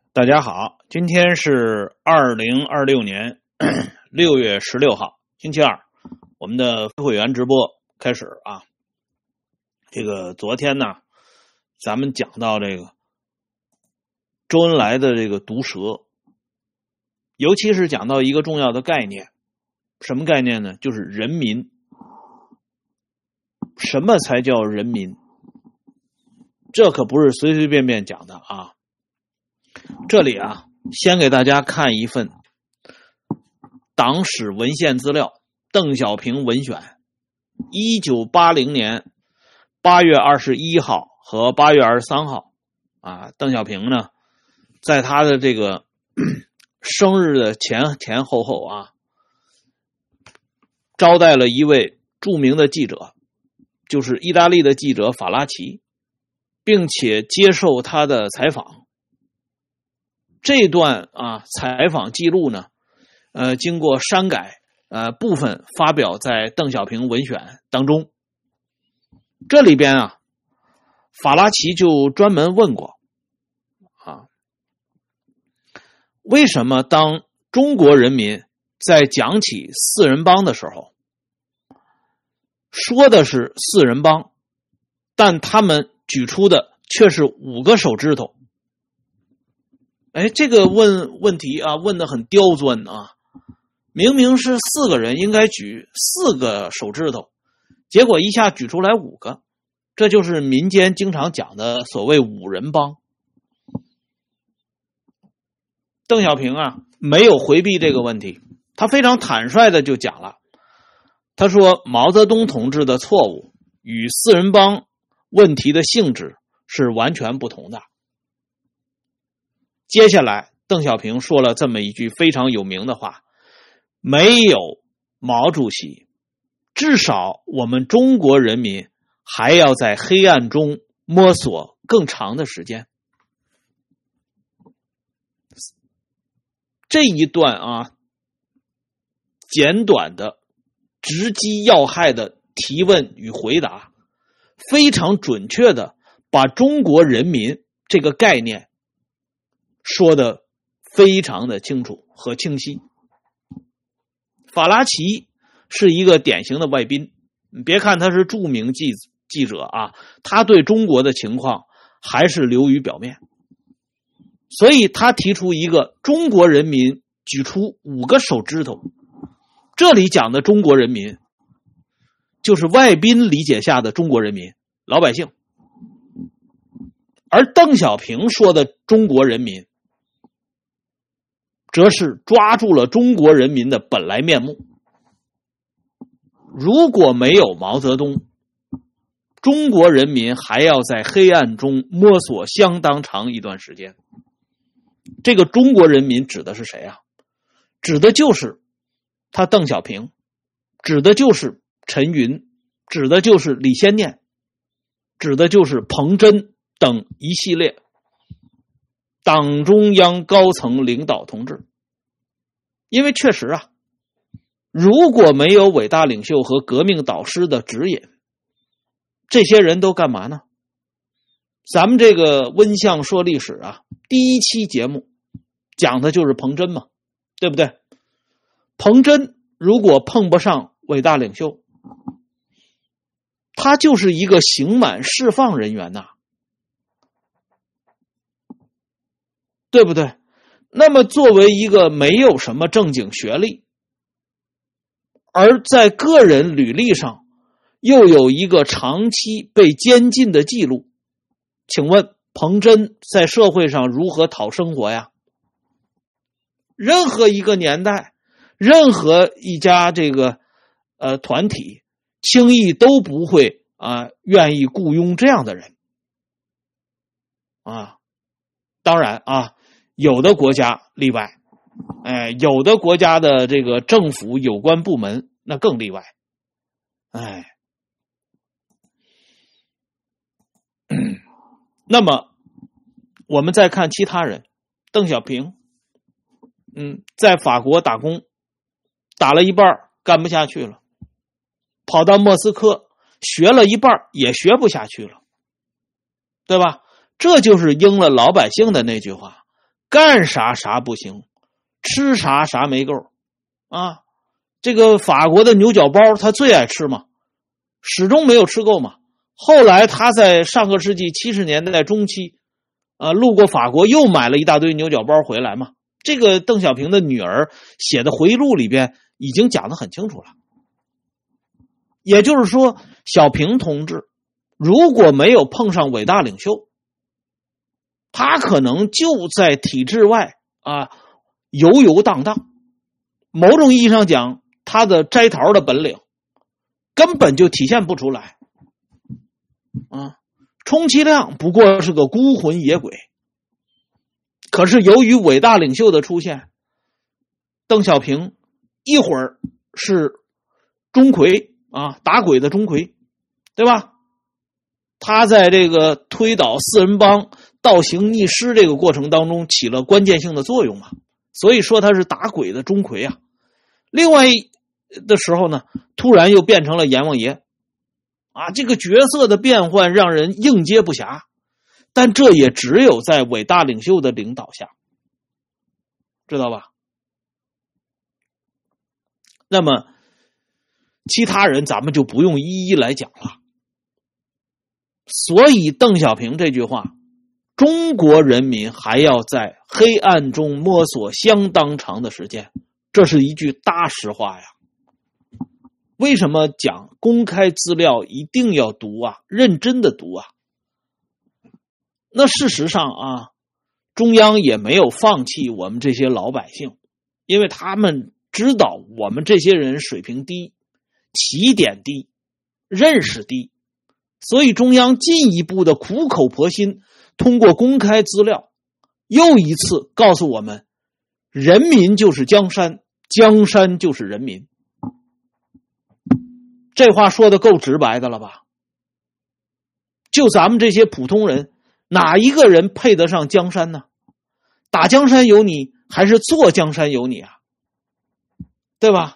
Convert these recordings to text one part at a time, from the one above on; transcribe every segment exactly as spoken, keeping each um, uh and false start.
大家好，今天是二零二六年六月十六号，星期二，我们的会员直播开始啊。这个昨天呢，咱们讲到这个周恩来的这个毒舌，尤其是讲到一个重要的概念，什么概念呢？就是人民。什么才叫人民？这可不是随随便便讲的啊。这里啊，先给大家看一份党史文献资料，邓小平文选，一九八零年八月二十一号和八月二十三号啊，邓小平呢，在他的这个生日的前前后后啊，招待了一位著名的记者，就是意大利的记者法拉奇，并且接受他的采访。这段啊采访记录呢，呃，经过删改，呃，部分发表在邓小平文选当中。这里边啊，法拉奇就专门问过啊，为什么当中国人民在讲起四人帮的时候，说的是四人帮，但他们举出的却是五个手指头？哎，这个问问题啊，问得很刁钻啊！明明是四个人应该举四个手指头，结果一下举出来五个，这就是民间经常讲的所谓五人帮。邓小平啊，没有回避这个问题，他非常坦率的就讲了，他说毛泽东同志的错误与四人帮问题的性质是完全不同的。接下来邓小平说了这么一句非常有名的话，没有毛主席，至少我们中国人民还要在黑暗中摸索更长的时间。这一段啊，简短的直击要害的提问与回答，非常准确的把中国人民这个概念说的非常的清楚和清晰。法拉奇是一个典型的外宾，别看他是著名记记者啊，他对中国的情况还是流于表面。所以他提出一个中国人民举出五个手指头，这里讲的中国人民就是外宾理解下的中国人民，老百姓。而邓小平说的中国人民，则是抓住了中国人民的本来面目。如果没有毛泽东，中国人民还要在黑暗中摸索相当长一段时间。这个中国人民指的是谁啊？指的就是他邓小平，指的就是陈云，指的就是李先念，指的就是彭真等一系列党中央高层领导同志。因为确实啊，如果没有伟大领袖和革命导师的指引，这些人都干嘛呢？咱们这个温相说历史啊，第一期节目讲的就是彭真嘛，对不对？彭真如果碰不上伟大领袖，他就是一个刑满释放人员呐，对不对？那么作为一个没有什么正经学历，而在个人履历上又有一个长期被监禁的记录，请问彭真在社会上如何讨生活呀？任何一个年代，任何一家这个呃团体，轻易都不会啊、呃、愿意雇佣这样的人啊。当然啊，有的国家例外，哎，有的国家的这个政府有关部门那更例外，哎。那么我们再看其他人，邓小平，嗯，在法国打工，打了一半干不下去了，跑到莫斯科学了一半也学不下去了，对吧？这就是应了老百姓的那句话， 干啥啥不行，吃啥啥没够啊。这个法国的牛角包他最爱吃嘛，始终没有吃够嘛。后来他在上个世纪七十年代中期啊，路过法国又买了一大堆牛角包回来嘛。这个邓小平的女儿写的回忆录里边已经讲得很清楚了。也就是说，小平同志如果没有碰上伟大领袖，他可能就在体制外啊游游荡荡。某种意义上讲，他的摘桃的本领根本就体现不出来啊，充其量不过是个孤魂野鬼。可是由于伟大领袖的出现，邓小平一会儿是钟馗啊，打鬼的钟馗，对吧？他在这个推倒四人帮倒行逆施这个过程当中起了关键性的作用嘛，所以说他是打鬼的钟馗啊。另外的时候呢，突然又变成了阎王爷啊，这个角色的变换让人应接不暇，但这也只有在伟大领袖的领导下，知道吧？那么其他人咱们就不用一一来讲了。所以邓小平这句话，中国人民还要在黑暗中摸索相当长的时间，这是一句大实话呀。为什么讲公开资料一定要读啊，认真的读啊？那事实上啊，中央也没有放弃我们这些老百姓，因为他们知道我们这些人水平低，起点低，认识低，所以中央进一步的苦口婆心，通过公开资料又一次告诉我们，人民就是江山，江山就是人民。这话说的够直白的了吧？就咱们这些普通人，哪一个人配得上江山呢？打江山有你，还是做江山有你啊？对吧？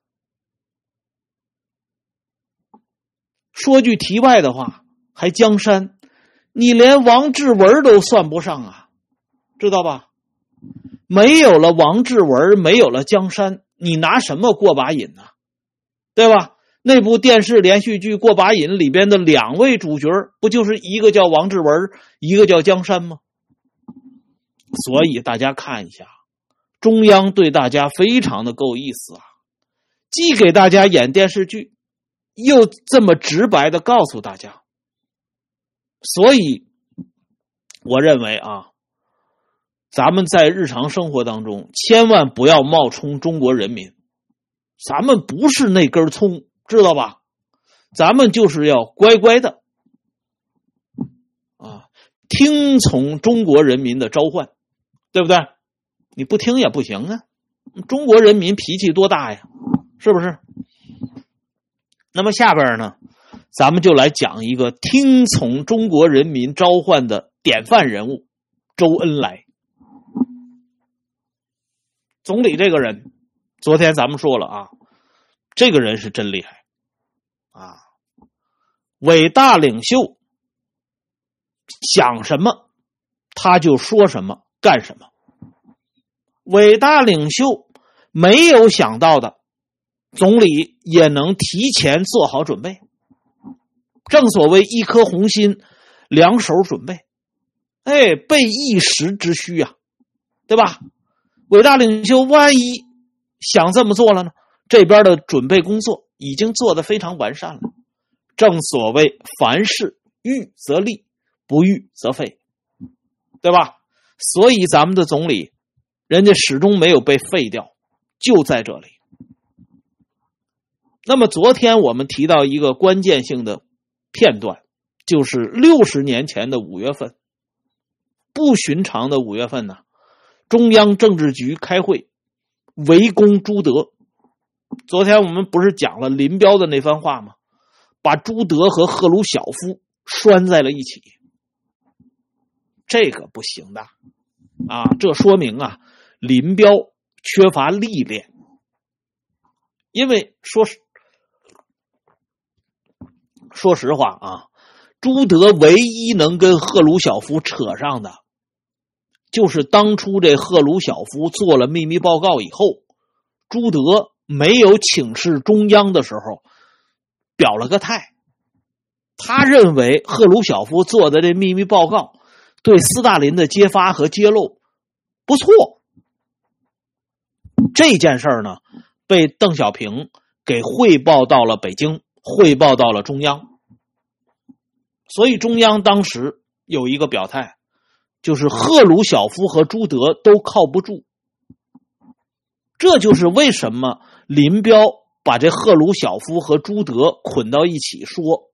说句题外的话，还江山，你连王志文都算不上啊，知道吧？没有了王志文，没有了江山，你拿什么过把瘾呢？对吧？那部电视连续剧《过把瘾》里边的两位主角，不就是一个叫王志文，一个叫江山吗？所以大家看一下，中央对大家非常的够意思啊，既给大家演电视剧，又这么直白的告诉大家。所以我认为啊，咱们在日常生活当中千万不要冒充中国人民，咱们不是那根葱，知道吧？咱们就是要乖乖的啊，听从中国人民的召唤，对不对？你不听也不行啊，中国人民脾气多大呀，是不是？那么下边呢，咱们就来讲一个听从中国人民召唤的典范人物周恩来。总理这个人，昨天咱们说了啊，这个人是真厉害啊！伟大领袖想什么他就说什么干什么，伟大领袖没有想到的，总理也能提前做好准备。正所谓一颗红心两手准备，哎，备一时之需啊，对吧？伟大领袖万一想这么做了呢，这边的准备工作已经做得非常完善了。正所谓凡事预则立，不预则废，对吧？所以咱们的总理人家始终没有被废掉，就在这里。那么昨天我们提到一个关键性的片段，就是六十年前的五月份，不寻常的五月份呢，中央政治局开会围攻朱德。昨天我们不是讲了林彪的那番话吗？把朱德和赫鲁晓夫拴在了一起，这个不行的啊！这说明啊，林彪缺乏历练。因为说实说实话啊，朱德唯一能跟赫鲁晓夫扯上的， 就是当初这赫鲁晓夫做了秘密报告以后，朱德没有请示中央的时候表了个态，他认为赫鲁晓夫做的这秘密报告对斯大林的揭发和揭露不错。这件事呢，被邓小平给汇报到了北京，汇报到了中央。所以中央当时有一个表态，就是赫鲁晓夫和朱德都靠不住。这就是为什么林彪把这赫鲁晓夫和朱德捆到一起说。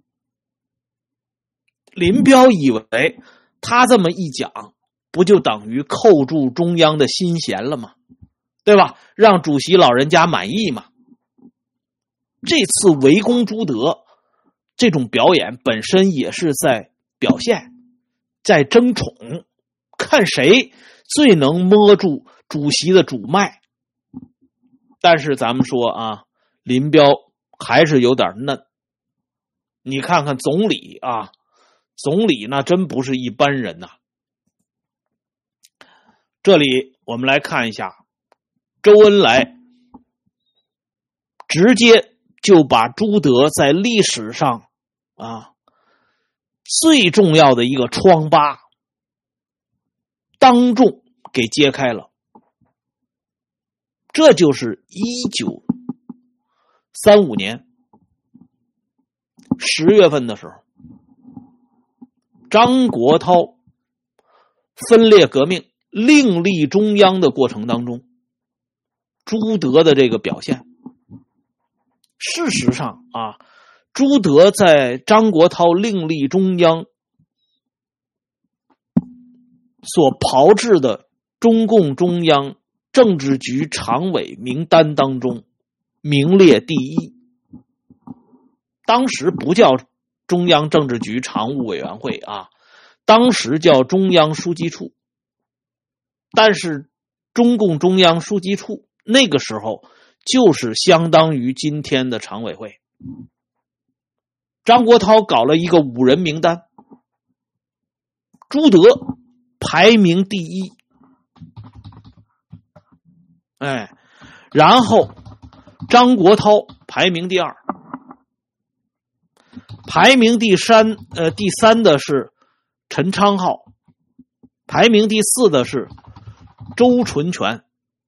林彪以为他这么一讲，不就等于扣住中央的心弦了吗？对吧？让主席老人家满意嘛。这次围攻朱德这种表演本身也是在表现，在争宠，看谁最能摸住主席的主脉。但是咱们说啊，林彪还是有点嫩。你看看总理啊，总理那真不是一般人呐。这里我们来看一下，周恩来直接就把朱德在历史上啊最重要的一个疮疤当众给揭开了。这就是一九三五年十月份的时候，张国焘分裂革命另立中央的过程当中，朱德的这个表现。事实上啊，朱德在张国焘另立中央所炮制的中共中央政治局常委名单当中名列第一。当时不叫中央政治局常务委员会啊，当时叫中央书记处。但是中共中央书记处那个时候就是相当于今天的常委会。张国焘搞了一个五人名单，朱德排名第一，哎，然后张国焘排名第二，排名第三呃第三的是陈昌浩，排名第四的是周纯全，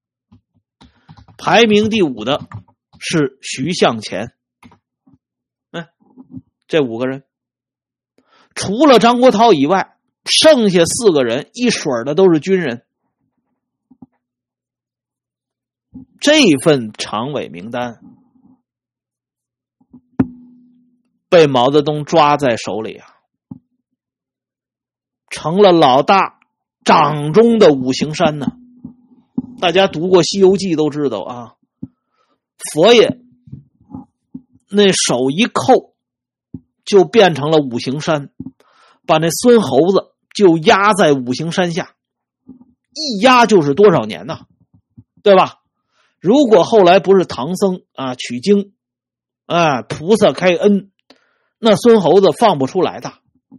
排名第五的是徐向前。嗯，这五个人除了张国焘以外，剩下四个人一水儿的都是军人。这份常委名单被毛泽东抓在手里啊，成了老大掌中的五行山呢。大家读过《西游记》都知道啊，佛爷那手一扣就变成了五行山，把那孙猴子就压在五行山下，一压就是多少年呢？对吧？如果后来不是唐僧啊取经，啊菩萨开恩，那孙猴子放不出来的。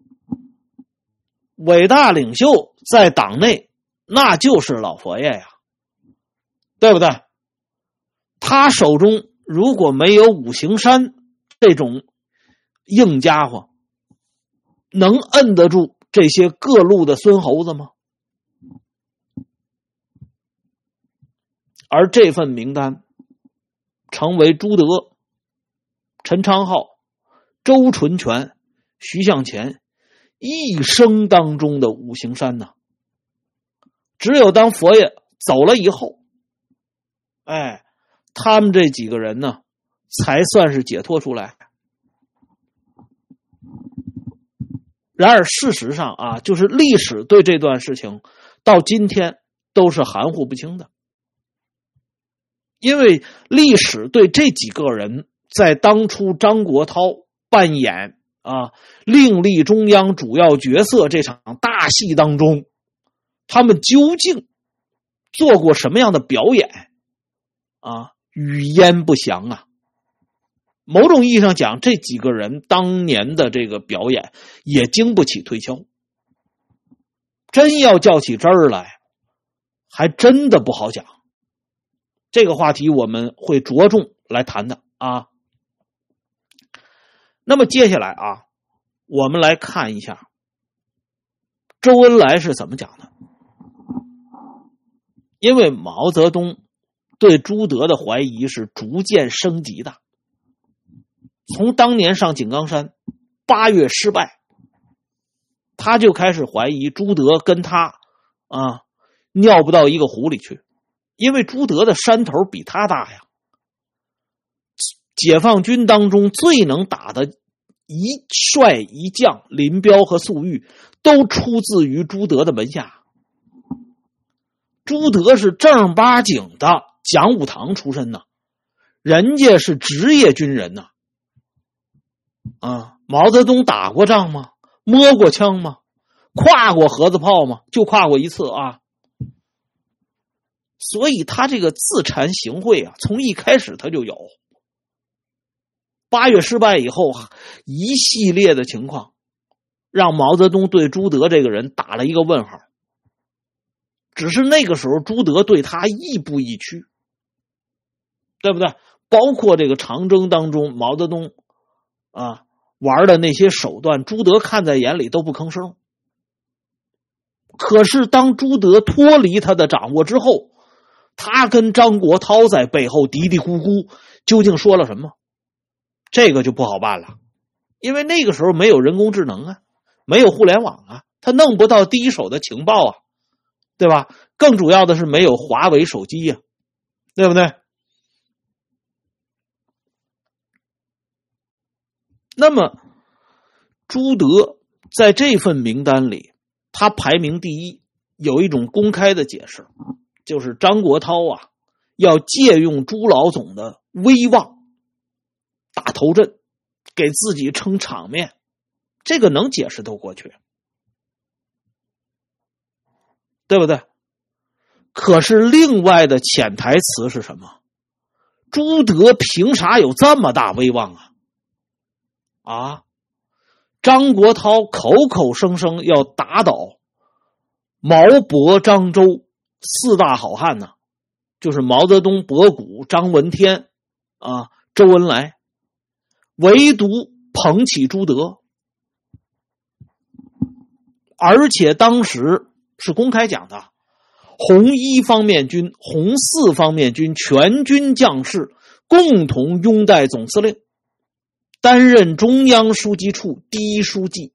伟大领袖在党内那就是老佛爷呀，对不对？他手中如果没有五行山这种硬家伙，能摁得住这些各路的孙猴子吗？而这份名单成为朱德、陈昌浩、周纯全、徐向前一生当中的五行山呢。只有当佛爷走了以后，哎，他们这几个人呢才算是解脱出来。然而事实上啊，就是历史对这段事情到今天都是含糊不清的。因为历史对这几个人在当初张国焘扮演啊另立中央主要角色这场大戏当中，他们究竟做过什么样的表演啊，语焉不详啊。某种意义上讲，这几个人当年的这个表演也经不起推敲。 真要较起真儿来，还真的不好讲。这个话题我们会着重来谈的啊。那么接下来啊，我们来看一下周恩来是怎么讲的。因为毛泽东对朱德的怀疑是逐渐升级的，从当年上井冈山八月失败，他就开始怀疑朱德跟他啊尿不到一个壶里去，因为朱德的山头比他大呀。解放军当中最能打的一帅一将林彪和粟裕都出自于朱德的门下。朱德是正儿八经的讲武堂出身呢，人家是职业军人呢。啊，毛泽东打过仗吗？摸过枪吗？挎过盒子炮吗？就挎过一次啊。所以他这个自惭形秽啊，从一开始他就有。八月失败以后，一系列的情况让毛泽东对朱德这个人打了一个问号。只是那个时候朱德对他亦步亦趋，对不对？包括这个长征当中毛泽东啊玩的那些手段，朱德看在眼里都不吭声。可是当朱德脱离他的掌握之后，他跟张国焘在背后嘀嘀咕咕，究竟说了什么？这个就不好办了，因为那个时候没有人工智能啊，没有互联网啊，他弄不到第一手的情报啊，对吧？更主要的是没有华为手机呀、啊，对不对？那么朱德在这份名单里，他排名第一，有一种公开的解释，就是张国焘啊要借用朱老总的威望打头阵，给自己撑场面，这个能解释得过去，对不对？可是另外的潜台词是什么？朱德凭啥有这么大威望啊？啊，张国焘口口声声要打倒毛伯张周四大好汉呢，就是毛泽东、博古、张闻天啊、周恩来，唯独捧起朱德，而且当时是公开讲的，红一方面军、红四方面军全军将士共同拥戴总司令，担任中央书记处第一书记。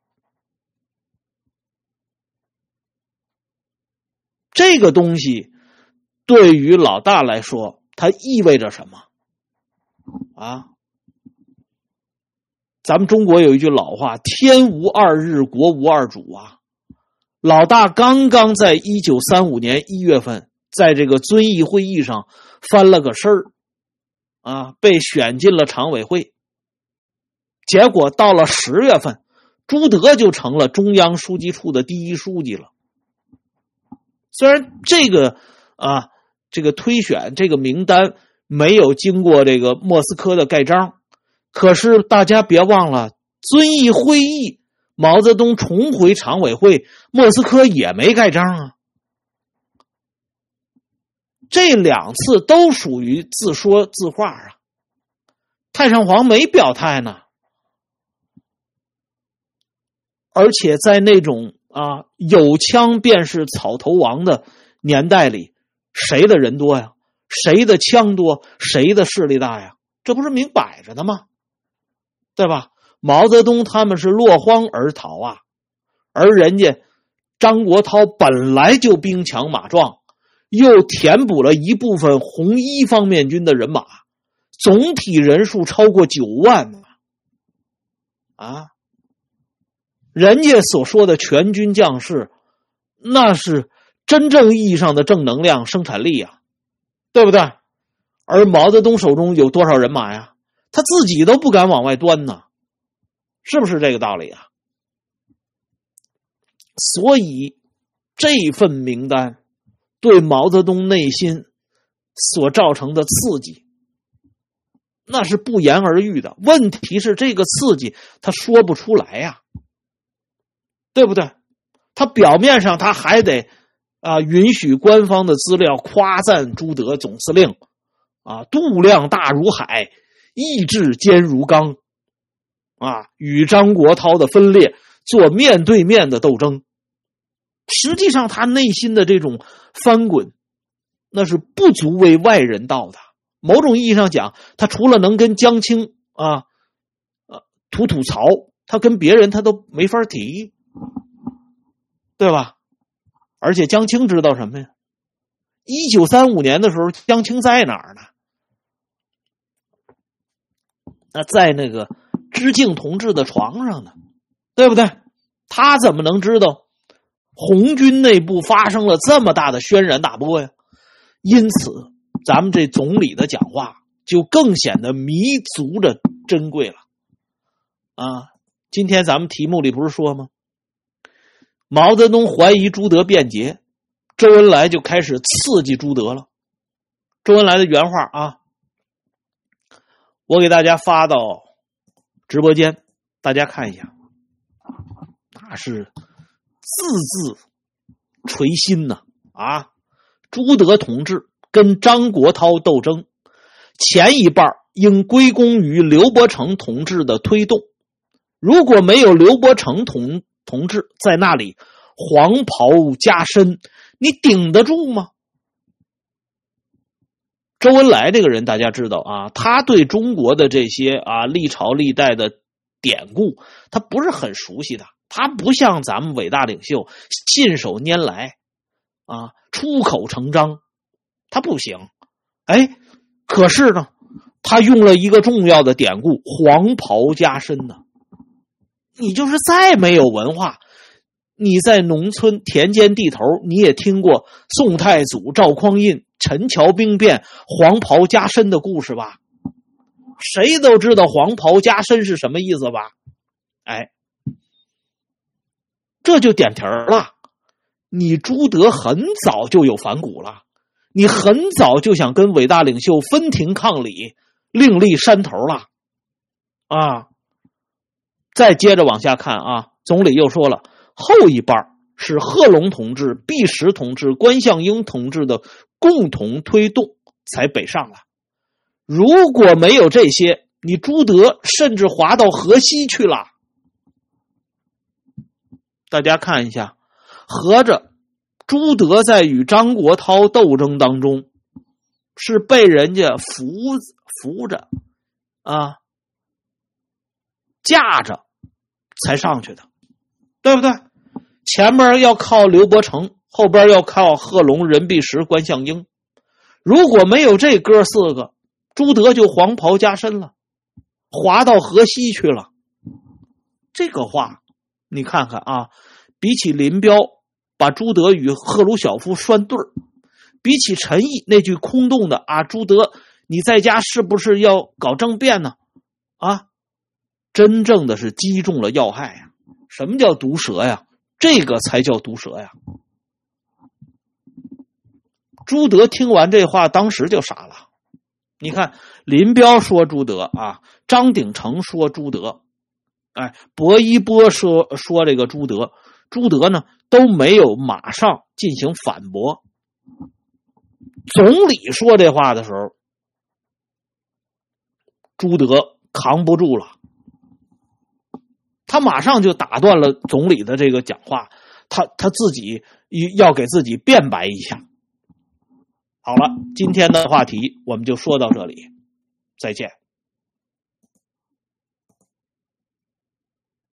这个东西对于老大来说，它意味着什么啊？咱们中国有一句老话，天无二日，国无二主啊。老大刚刚在一九三五年一月份在这个遵义会议上翻了个身儿啊，被选进了常委会。结果到了十月份，朱德就成了中央书记处的第一书记了。虽然这个啊这个推选这个名单没有经过这个莫斯科的盖章，可是大家别忘了，遵义会议毛泽东重回常委会，莫斯科也没盖章啊。这两次都属于自说自话啊，太上皇没表态呢。而且在那种啊有枪便是草头王的年代里，谁的人多呀？谁的枪多？谁的势力大呀？这不是明摆着的吗？对吧？毛泽东他们是落荒而逃啊，而人家张国焘本来就兵强马壮，又填补了一部分红一方面军的人马，总体人数超过九万啊！人家所说的全军将士，那是真正意义上的正能量生产力啊，对不对？而毛泽东手中有多少人马呀？他自己都不敢往外端呢，是不是这个道理啊？所以这份名单对毛泽东内心所造成的刺激，那是不言而喻的。问题是这个刺激他说不出来呀，对不对？ 他表面上他还得啊允许官方的资料夸赞朱德总司令啊度量大如海，意志坚如钢啊，与张国焘的分裂做面对面的斗争。实际上他内心的这种翻滚那是不足为外人道的。某种意义上讲，他除了能跟江青啊呃吐吐槽，他跟别人他都没法提，对吧？而且江青知道什么呀？一九三五年的时候，江青在哪儿呢？那在那个知敬同志的床上呢，对不对？他怎么能知道红军内部发生了这么大的轩然大波呀？因此咱们这总理的讲话就更显得弥足的珍贵了啊！今天咱们题目里不是说吗？毛泽东怀疑朱德变节，周恩来就开始刺激朱德了。周恩来的原话啊，我给大家发到直播间，大家看一下，那是字字捶心呐啊！朱德同志跟张国焘斗争，前一半应归功于刘伯承同志的推动。如果没有刘伯承同同志在那里黄袍加身，你顶得住吗？周恩来这个人大家知道啊，他对中国的这些啊历朝历代的典故他不是很熟悉的，他不像咱们伟大领袖信手拈来啊出口成章，他不行。哎，可是呢他用了一个重要的典故，黄袍加身呢。你就是再没有文化，你在农村田间地头你也听过宋太祖赵匡胤陈桥兵变黄袍加身的故事吧？谁都知道黄袍加身是什么意思吧？哎，这就点题儿了。你朱德很早就有反骨了，你很早就想跟伟大领袖分庭抗礼，另立山头了啊！再接着往下看啊，总理又说了，后一半是贺龙同志、毕石同志、关向英同志的共同推动才北上了。如果没有这些，你朱德甚至滑到河西去了。大家看一下，合着朱德在与张国焘斗争当中是被人家扶扶着啊架着才上去的，对不对？前面要靠刘伯承，后边要靠贺龙、任弼时、关向英。如果没有这哥四个，朱德就黄袍加身了，滑到河西去了。这个话你看看啊，比起林彪把朱德与赫鲁晓夫拴对儿，比起陈毅那句空洞的啊，朱德你在家是不是要搞政变呢？啊，真正的是击中了要害呀！什么叫毒舌呀？这个才叫毒舌呀！朱德听完这话，当时就傻了。你看，林彪说朱德啊，张鼎丞说朱德，哎，薄一波说说这个朱德，朱德呢都没有马上进行反驳。总理说这话的时候，朱德扛不住了，他马上就打断了总理的这个讲话，他他自己要给自己辩白一下。好了，今天的话题我们就说到这里，再见。